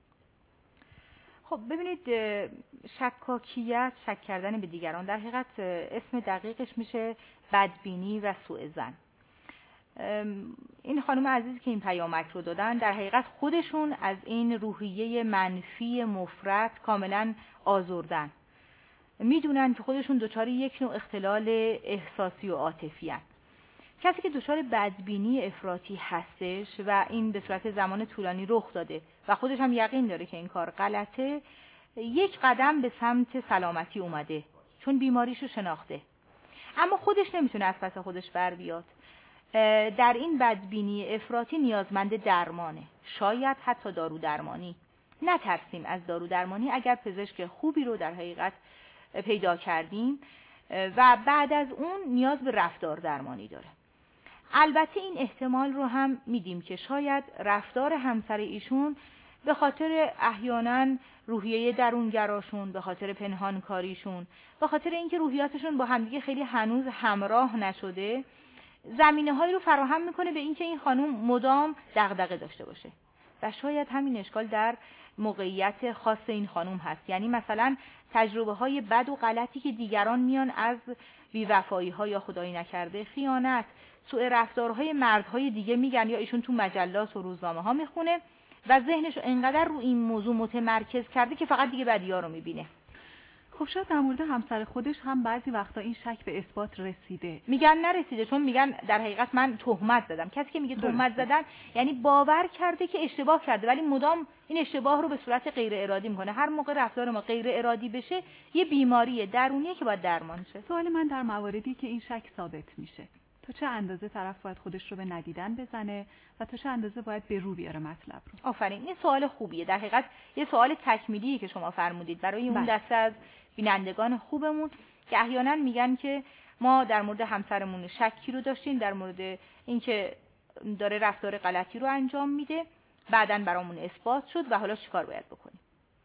خب ببینید، شکاکیت، شک کردن به دیگران، در حقیقت اسم دقیقش میشه بدبینی و سوء ظن. این خانم عزیز که این پیامک رو دادن در حقیقت خودشون از این روحیه منفی مفرط کاملا آزردن. میدونن که خودشون دچار یک نوع اختلال احساسی و عاطفی هستند. کسی که دچار بدبینی افراطی هستش و این به صورت زمان طولانی رخ داده و خودش هم یقین داره که این کار غلطه، یک قدم به سمت سلامتی اومده چون بیماریشو شناخته، اما خودش نمیتونه از پس خودش بر بیاد. در این بدبینی افراطی نیازمند درمانه، شاید حتی دارو درمانی. نترسیم از دارو درمانی اگر پزشک خوبی رو در حقیقت پیدا کردیم و بعد از اون نیاز به رفتار درمانی داره. البته این احتمال رو هم میدیم که شاید رفتار همسر ایشون به خاطر احیانا روحیه درونگراشون، به خاطر پنهانکاریشون، به خاطر اینکه روحیاتشون با همدیگه خیلی هنوز همراه نشده، زمینه‌هایی رو فراهم میکنه به اینکه این خانم مدام دغدغه داشته باشه و شاید همین اشکال در موقعیت خاص این خانم هست. یعنی مثلا تجربه های بد و غلطی که دیگران میان از بی‌وفایی ها یا خدایی نکرده خیانت، سوء رفتارهای مردهای دیگه میگن یا ایشون تو مجلات و روزنامه ها میخونه و ذهنش انقدر رو این موضوع متمرکز کرده که فقط دیگه بدی‌ها رو میبینه. خب شاید در مورد همسر خودش هم بعضی وقتا این شک به اثبات رسیده. میگن نرسیده، چون میگن در حقیقت من تهمت زدم. کسی که میگه تهمت زدن یعنی باور کرده که اشتباه کرده، ولی مدام این اشتباه رو به صورت غیر ارادی میکنه. هر موقع رفتار ما غیر ارادی بشه یه بیماریه درونیه که باید درمان شه. سوال من در مواردی که این شک ثابت میشه، تا چه اندازه طرف باید خودش رو به ندیدن بزنه و تا چه اندازه باید به رو بیاره مطلب رو؟ آفرین، این سوال خوبیه. در حقیقت یه سوال تکمیلیه که شما فرمودید برای اون دسته از بینندگان خوبمون که احیانا میگن که ما در مورد همسرمون شکی رو داشتیم، در مورد اینکه داره رفتار غلطی رو انجام میده، بعداً برامون اثبات شد و حالا چیکار باید بکنیم.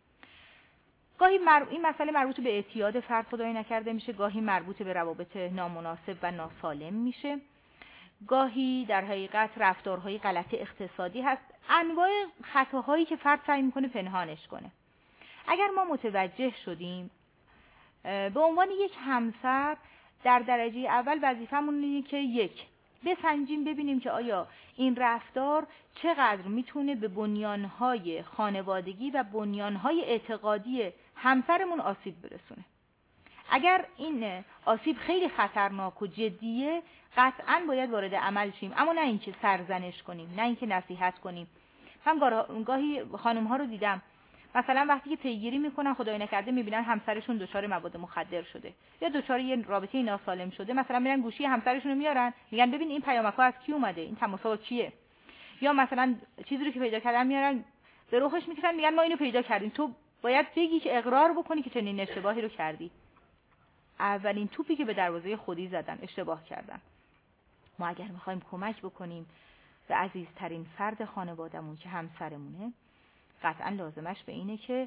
گاهی مر... این مسئله مربوط به اعتیاد فرد خدای نکرده میشه، گاهی مربوط به روابط نامناسب و ناسالم میشه، گاهی در حقیقت رفتارهای غلط اقتصادی هست، انواع خطاهایی که فرد سعی میکنه پنهانش کنه. اگر ما متوجه شدیم به عنوان یک همسر در درجه اول وظیفمون اینه که یک بسنجیم ببینیم که آیا این رفتار چقدر میتونه به بنیانهای خانوادگی و بنیانهای اعتقادی همسرمون آسیب برسونه. اگر این آسیب خیلی خطرناک و جدیه قطعاً باید وارد عمل شیم، اما نه اینکه سرزنش کنیم، نه اینکه نصیحت کنیم. من گاهی خانم ها رو دیدم مثلا وقتی که پیگیری میکنن خدای نکرده میبینن همسرشون دچار مواد مخدر شده یا دچار یه رابطه ناسالم شده، مثلا میرن گوشی همسرشون رو میارن میگن ببین این پیامک‌ها از کی اومده، این تماس‌ها کیه، یا مثلا چیزی رو که پیدا کردن میارن به رخش میکشن میگن ما اینو پیدا کردیم، تو باید بگی که اقرار بکنی که چنین اشتباهی رو کردی. اولین توپی که به دروازه خودی زدن، اشتباه کردن. ما اگر میخوایم کمک بکنیم به عزیزترین فرد خانوادهمون که همسرمونه، قطعا لازمش به اینه که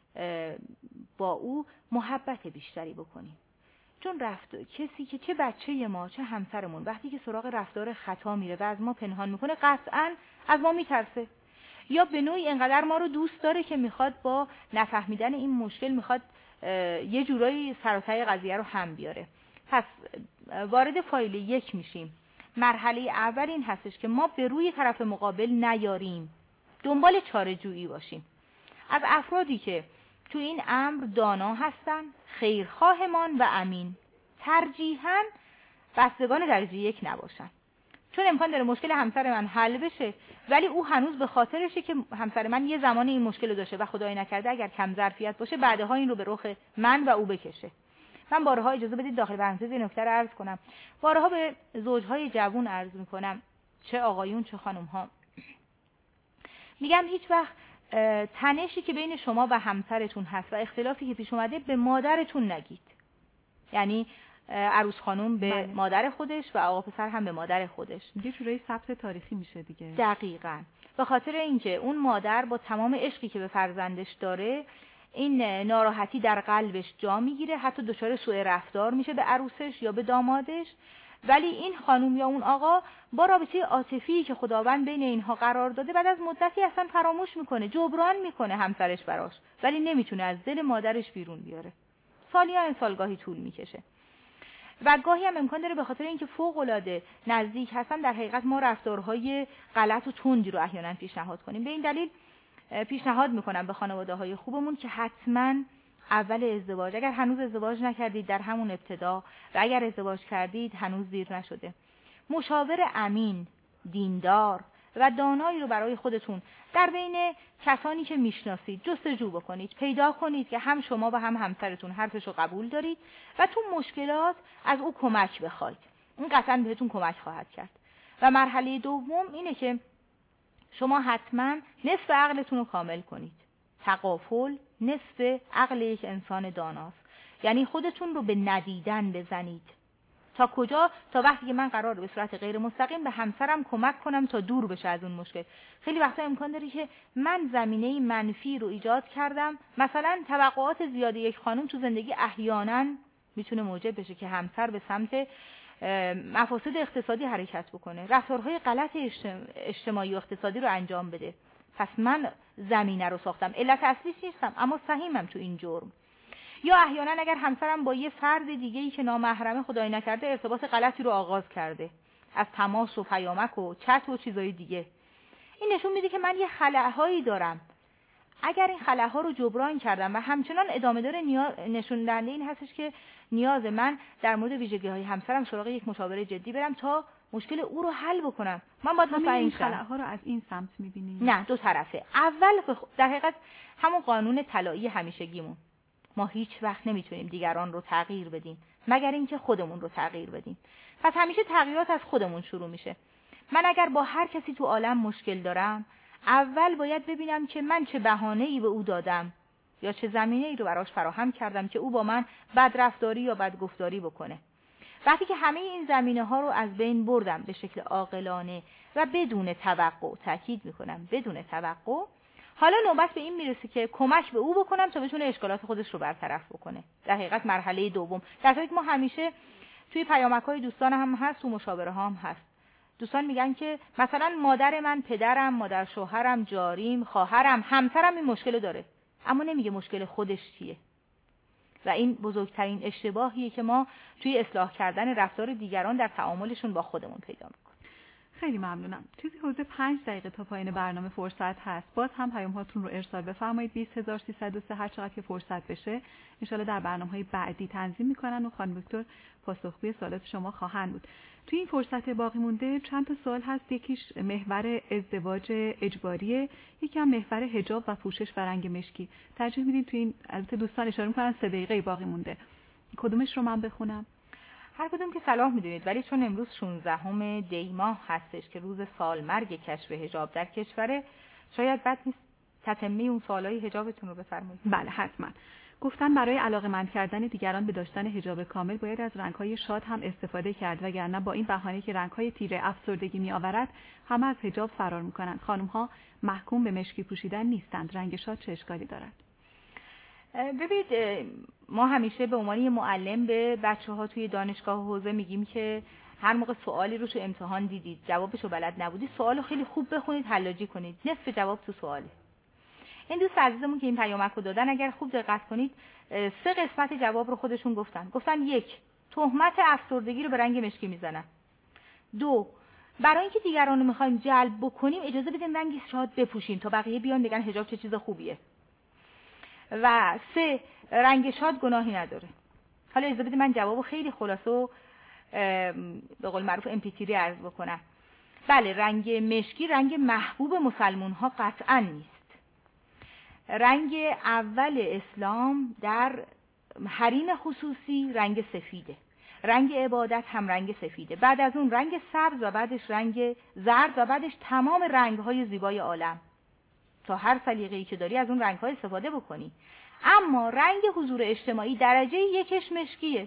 با او محبت بیشتری بکنیم. چون رفت کسی که چه بچه ما چه همسرمون وقتی که سراغ رفتار خطا میره و از ما پنهان میکنه قطعا از ما میترسه، یا به نوعی انقدر ما رو دوست داره که میخواد با نفهمیدن این مشکل میخواد یه جورایی سر قضیه رو هم بیاره. پس وارد فایل یک میشیم. مرحله اول این هستش که ما به روی طرف مقابل نیاریم، دنبال چاره جویی باشیم از افرادی که تو این امر دانا هستن، خیرخواهمان و امین، ترجیحاً بستگان درجه یک نباشن، چون امکان داره مشکل همسر من حل بشه ولی او هنوز به خاطرشه که همسر من یه زمانی این مشکل رو داشته و خدای نکرده اگر کم ظرفیت باشه بعدها این رو به رخ من و او بکشه. من بارها اجازه بدید داخل پرانتز این نکته رو عرض کنم، بارها به زوجهای جوان عرض میکنم، چه آقایون چه خانم‌ها، میگم هیچ وقت تنشی که بین شما و همسرتون هست و اختلافی که پیش اومده به مادرتون نگید. یعنی عروس خانم به بله. مادر خودش و آقا پسر هم به مادر خودش. یه جورایی ثبت تاریخی میشه دیگه. دقیقاً. به خاطر اینکه اون مادر با تمام عشقی که به فرزندش داره این ناراحتی در قلبش جا میگیره، حتی دچار سوء رفتار میشه به عروسش یا به دامادش، ولی این خانم یا اون آقا با رابطه عاطفی که خداوند بین اینها قرار داده بعد از مدتی اصلا فراموش میکنه، جبران میکنه همسرش براش، ولی نمیتونه از دل مادرش بیرون بیاره. سالیان سالگاهی طول میکشه و گاهی هم امکان داره به خاطر اینکه فوق العاده نزدیک هستن در حقیقت ما رفتارهای غلط و تندی رو احیانا پیشنهاد کنیم. به این دلیل پیشنهاد میکنم به خانواده‌های خوبمون که حتما اول ازدواج، اگر هنوز ازدواج نکردید در همون ابتدا و اگر ازدواج کردید هنوز دیر نشده، مشاور امین، دیندار و دانایی رو برای خودتون در بین کسانی که میشناسید جستجو بکنید، پیدا کنید که هم شما و هم همسرتون حرفش رو قبول دارید و تو مشکلات از او کمک بخواید. این قطعا بهتون کمک خواهد کرد. و مرحله دوم اینه که شما حتما نصف عقلتون رو کامل کنید. تغافل نصف عقل یک انسان داناست. یعنی خودتون رو به ندیدن بزنید. تا کجا؟ تا وقتی که من قراره به صورت غیر مستقیم به همسرم کمک کنم تا دور بشه از اون مشکل. خیلی وقتا امکان داره که من زمینه منفی رو ایجاد کردم، مثلا توقعات زیاد یک خانم تو زندگی احیانا میتونه موجب بشه که همسر به سمت مفاسد اقتصادی حرکت بکنه، رفتارهای غلط اجتماعی و اقتصادی رو انجام بده. پس من زمینه رو ساختم، علت اصلیش نیستم اما سهیمم تو این جرم. یا احیانا اگر همسرم با یه فرد دیگه‌ای که نامحرمه خدای نکرده ارتباط غلطی رو آغاز کرده از تماس و پیامک و چت و چیزای دیگه، این نشون میده که من یه خلأهایی دارم. اگر این خلاها رو جبران کردم و همچنان ادامه داره، نیاز نشون دهنده این هستش که نیاز من در مورد ویژگی‌های همسرم سراغ یک مشاور جدی برم تا مشکل او رو حل بکنم. من باید همه این شم. خلاها رو از این سمت می‌بینید؟ نه، دو طرفه. اول در حقیقت همون قانون طلایی همیشگیمون، ما هیچ وقت نمیتونیم دیگران رو تغییر بدیم مگر اینکه خودمون رو تغییر بدیم. پس همیشه تغییرات از خودمون شروع میشه. من اگر با هر کسی تو عالم مشکل دارم، اول باید ببینم که من چه بهانه‌ای به او دادم یا چه زمینه‌ای رو براش فراهم کردم که او با من بدرفتاری یا بدگفتاری بکنه. وقتی که همه این زمینه‌ها رو از بین بردم به شکل عاقلانه و بدون توقع، تاکید میکنم بدون توقع، حالا نوبت به این میرسه که کمک به او بکنم تا بتونه اشکالات خودش رو برطرف بکنه. در حقیقت مرحله دوم، در حالی که ما همیشه توی پیامک‌های دوستان هم هست، تو مشاوره ها هم هست، دوستان میگن که مثلا مادر من، پدرم، مادر شوهرم، جاریم، خواهرم، همسرم این مشکل داره، اما نمیگه مشکل خودش چیه. و این بزرگترین اشتباهیه که ما توی اصلاح کردن رفتار دیگران در تعاملشون با خودمون پیدا میکنیم. خیلی ممنونم. چیزی حدود پنج دقیقه تا پایان برنامه فرصت هست. باز هم پیام هاتون رو ارسال بفرمایید. بیست هزار و سیصد و سه هر چقدر که فرصت بشه ان شاءالله در برنامه‌های بعدی تنظیم میکنن و خانم دکتر پاسخگوی سوالات شما خواهند بود. توی این فرصت باقی مونده چند تا سوال هست. یکیش محور ازدواج اجباریه، یکی هم محور حجاب و پوشش و رنگ مشکی. ترجیح میدین توی این، البته دوستان اشاره میکنن سه دقیقه باقی مونده، کدومش رو من بخونم؟ هر کدوم که صلاح میدونید، ولی چون امروز شانزدهم دی ماه هستش که روز سالمرگ کشف حجاب در کشوره، شاید بد نیست تتمه اون سوالای حجابتون رو بفرمایید. بله حتما. گفتن برای علاقه‌مند کردن دیگران به داشتن حجاب کامل باید از رنگ‌های شاد هم استفاده کرد، وگرنه با این بهانه که رنگ‌های تیره افسردگی می‌آورد همه از حجاب فرار می‌کنند. خانم‌ها محکوم به مشکی پوشیدن نیستند. رنگ شاد چه اشکالی دارد؟ ببینید، ما همیشه به عنوان معلم به بچه‌ها توی دانشگاه و حوزه میگیم که هر موقع سوالی رو تو امتحان دیدید جوابشو بلد نبودید، سوالو خیلی خوب بخونید، حلاجی کنید، نصف جواب تو سواله. این دوست عزیزمون که این پیامک رو دادن اگر خوب دقت کنید سه قسمت جواب رو خودشون گفتن. گفتن یک، تهمت افسردگی رو به رنگ مشکی میزنن. دو، برای اینکه دیگران رو می‌خوایم جلب بکنیم اجازه بدیم رنگ شاد بپوشیم تا بقیه بیان بگن حجاب چه چیز خوبیه. و سه، رنگ شاد گناهی نداره. حالا اجازه بدید من جوابو خیلی خلاصه و به قول معروف امپیتیری عرض بکنم. بله، رنگ مشکی رنگ محبوب مسلمان ها قطعا نیست. رنگ اول اسلام در حریم خصوصی رنگ سفیده، رنگ عبادت هم رنگ سفیده، بعد از اون رنگ سبز و بعدش رنگ زرد و بعدش تمام رنگ‌های زیبای عالم. تا هر سلیقه‌ای که داری از اون رنگ‌ها استفاده بکنی. اما رنگ حضور اجتماعی درجه یکش مشکیه.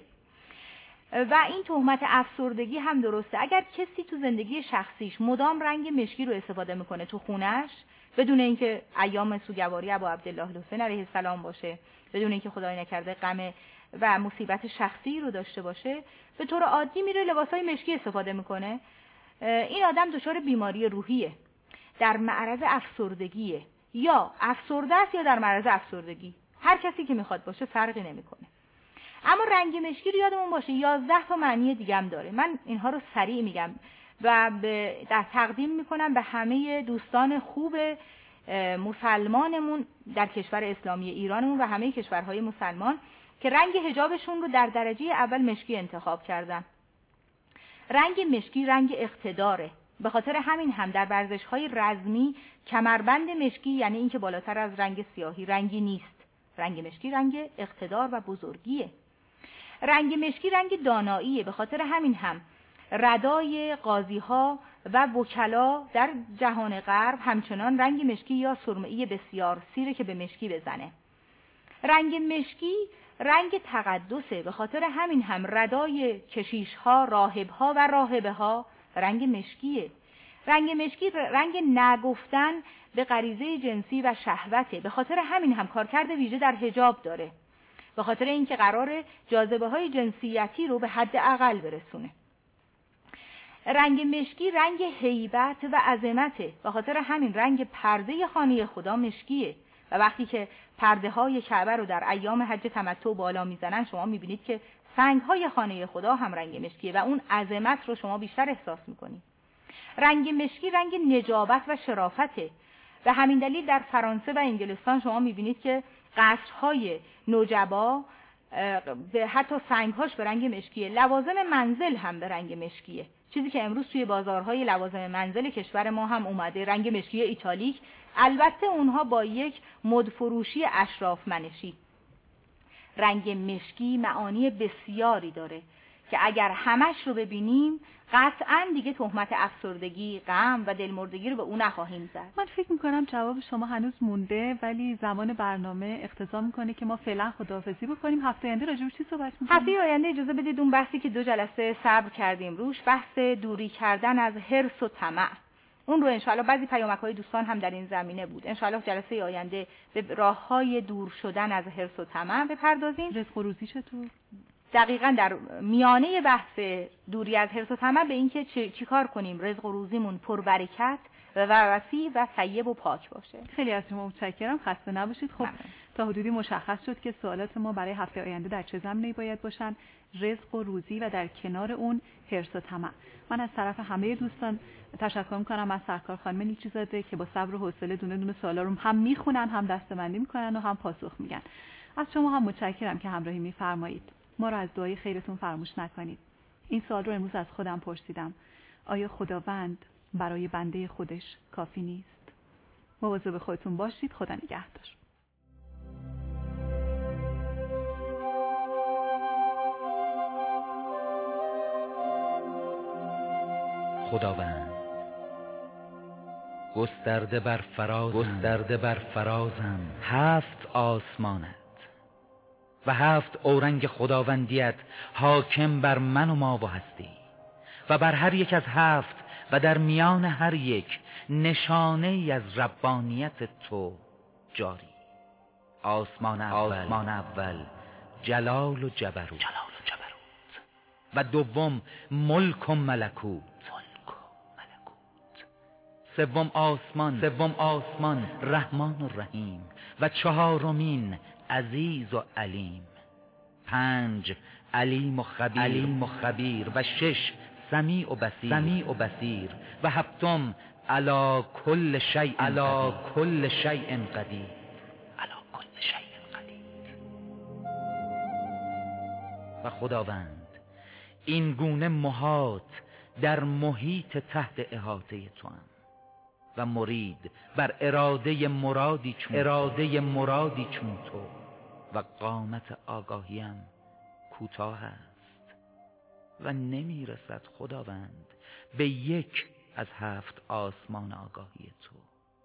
و این تهمت افسردگی هم درسته. اگر کسی تو زندگی شخصیش مدام رنگ مشکی رو استفاده میکنه تو خونش، بدون اینکه ایام سوگواری ابا عبدالله الحسین علیه السلام باشه، بدون اینکه خدای نکرده غم و مصیبت شخصی رو داشته باشه، به طور عادی میره لباسای مشکی استفاده میکنه، این آدم دچار بیماری روحیه، در معرض افسردگیه، یا افسرده است یا در معرض افسردگی. هر کسی که میخواد باشه فرقی نمیکنه. اما رنگ مشکی رو یادمون باشه یازده تا معنی دیگه هم داره. من اینها رو سریع میگم و به در تقدیم میکنم به همه دوستان خوب مسلمانمون در کشور اسلامی ایرانمون و همه کشورهای مسلمان که رنگ حجابشون رو در درجه اول مشکی انتخاب کردن. رنگ مشکی رنگ اقتداره. به خاطر همین هم در ورزش‌های رزمی کمربند مشکی یعنی اینکه بالاتر از رنگ سیاهی رنگی نیست. رنگ مشکی رنگ اقتدار و بزرگیه. رنگ مشکی رنگ داناییه. به خاطر همین هم ردای قاضی‌ها و وکلا در جهان غرب همچنان رنگ مشکی یا سرمه‌ای بسیار سیره که به مشکی بزنه. رنگ مشکی رنگ تقدسه. به خاطر همین هم ردای کشیش‌ها، راهب‌ها و راهبه‌ها رنگ مشکیه. رنگ مشکی رنگ نگفتن به غریزه جنسی و شهوته. به خاطر همین هم کارکرد ویژه در حجاب داره. به خاطر اینکه قراره جاذبه‌های جنسیتی رو به حد اقل برسونه. رنگ مشکی رنگ هیبت و عظمته. به خاطر همین رنگ پرده خانه خدا مشکیه. و وقتی که پرده های کعبه رو در ایام حج تمتع بالا میزنن شما میبینید که سنگ های خانه خدا هم رنگ مشکیه و اون عظمت رو شما بیشتر احساس میکنید. رنگ مشکی رنگ نجابت و شرافته. به همین دلیل در فرانسه و انگلستان شما میبینید که قصرهای نوجبا به حتی سنگهاش به رنگ مشکیه، لوازم منزل هم به رنگ مشکیه، چیزی که امروز توی بازارهای لوازم منزل کشور ما هم اومده، رنگ مشکی ایتالیک. البته اونها با یک مدفروشی اشراف منشی. رنگ مشکی معانی بسیاری داره که اگر همش رو ببینیم قطعاً دیگه تهمت افسردگی، غم و دلمردگی رو به اون نخواهیم زد. من فکر میکنم جواب شما هنوز مونده، ولی زمان برنامه اقتضا میکنه که ما فعلا خداحافظی بکنیم. هفته آینده راجع به چی صحبت میکنیم؟ هفته آینده اجازه بدید اون بحثی که دو جلسه صبر کردیم روش، بحث دوری کردن از حرص و طمع، اون رو انشاءالله بعضی پیامک‌های دوستان هم در این زمینه بود، انشاءالله جلسه آینده به راه‌های دور شدن از حرص و طمع بپردازیم. رزق و روزی چطور؟ دقیقاً در میانه بحث دوری از حرص و طمع به این که چی کار کنیم رزق و روزیمون پربرکت و وسیع و طیب و پاک باشه. خیلی از شما متشکرم، خسته نباشید. خب ممنون. تا حدودی مشخص شد که سوالات ما برای هفته آینده در چه زمینه‌ای باید باشن: رزق و روزی و در کنار اون حرص و طمع. من از طرف همه دوستان تشکر می‌کنم از سرکار خانم نیکی‌زاده که با صبر و حوصله دونه دونه سوالا رو هم میخونن، هم دسته‌بندی میکنن و هم پاسخ میگن. از شما هم متشکرم که همراهی میفرمایید. ما رو از دعای خیرتون فراموش نکنید. این سوال رو امروز از خودم پرسیدم: آیا خداوند برای بنده خودش کافی نیست؟ مواظب خودتون باشید. خدا نگهدار. خداوند گسترده بر فراز گسترده بر فرازم هفت آسمانت و هفت اورنگ خداوندیت حاکم بر من و ما و هستی و بر هر یک از هفت و در میان هر یک نشانه ای از ربانیت تو جاری. آسمان اول آسمان اول جلال و جبروت جلال و جبروت و دوم ملک و ملکوت ملک و ملکوت. سوم آسمان سوم آسمان رحمان و رحیم و چهارمین عزیز و علیم. پنج علیم و خبیر علیم و خبیر و شش سمیع و بصیر سمیع و بصیر و هفتم علی کل شیء علی کل شیء قدیر علی کل شیء قدیر. و خداوند این گونه محاط در محیط تحت احاطه توام و مرید بر اراده مرادی چون اراده مرادی چون تو و قامت آگاهیم کوتاه است و نمی رسد خداوند به یک از هفت آسمان آگاهی تو.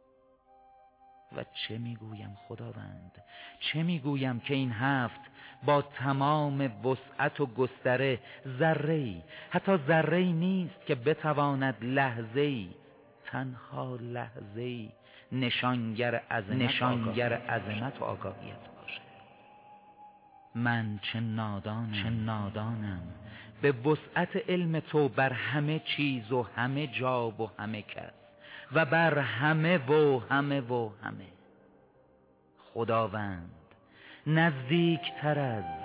و چه میگویم خداوند، چه میگویم که این هفت با تمام وسعت و گستره ذره‌ای، حتی ذره‌ای نیست که بتواند لحظه‌ای، تنها لحظه‌ای نشانگر عظمت نشانگر عظمت و آگاهیت باشه. من چه نادانم چه نادانم به وسعت علم تو بر همه چیز و همه جا و همه کس و بر همه و همه و همه. خداوند نزدیکتر از